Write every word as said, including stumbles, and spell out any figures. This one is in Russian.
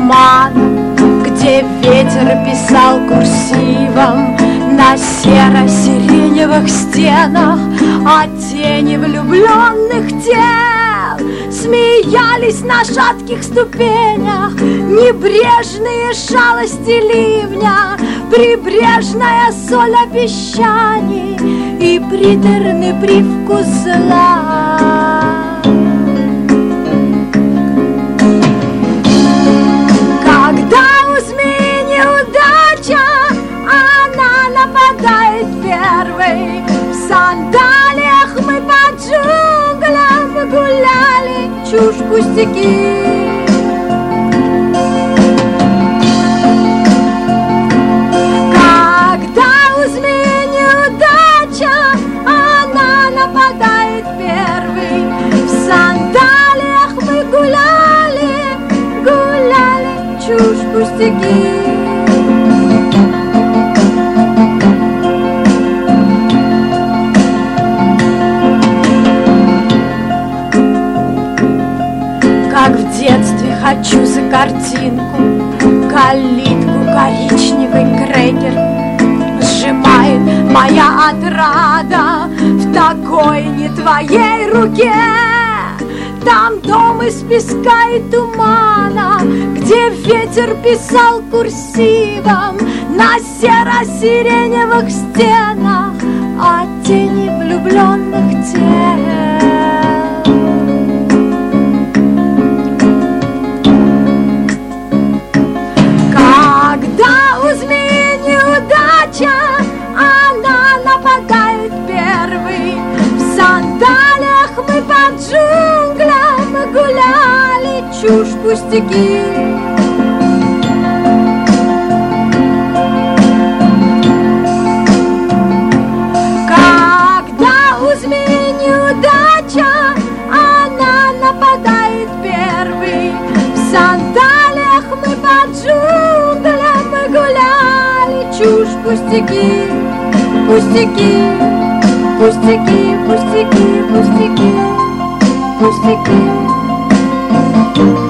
тумана, где ветер писал курсивом на серо-сиреневых стенах, а тени влюбленных тел смеялись на шатких ступенях. Небрежные шалости ливня, прибрежная соль обещаний и приторный привкус зла. Когда у змеи неудача, она нападает первой. В сандалиях мы по джунглям гуляли, чушь пустяки. Когда у змеи неудача, она нападает первой. В сандалиях мы гуляли, гуляли, чушь пустяки. Как в детстве хочу за картинку, калитку коричневый крекер сжимает моя отрада в такой не твоей руке. Там дом из песка и тумана, где ветер писал курсивом на серо-сиреневых стенах, а тени влюбленных тел. Когда у змеи неудача, она нападает первой. В сандалиях мы по джунглям гуляли, чушь пустяки. Когда у змеи неудача, она нападает первой. В сандалиях мы по джунглям гуляли, чушь пустяки, пустяки, пустяки, пустяки, пустяки, пустяки.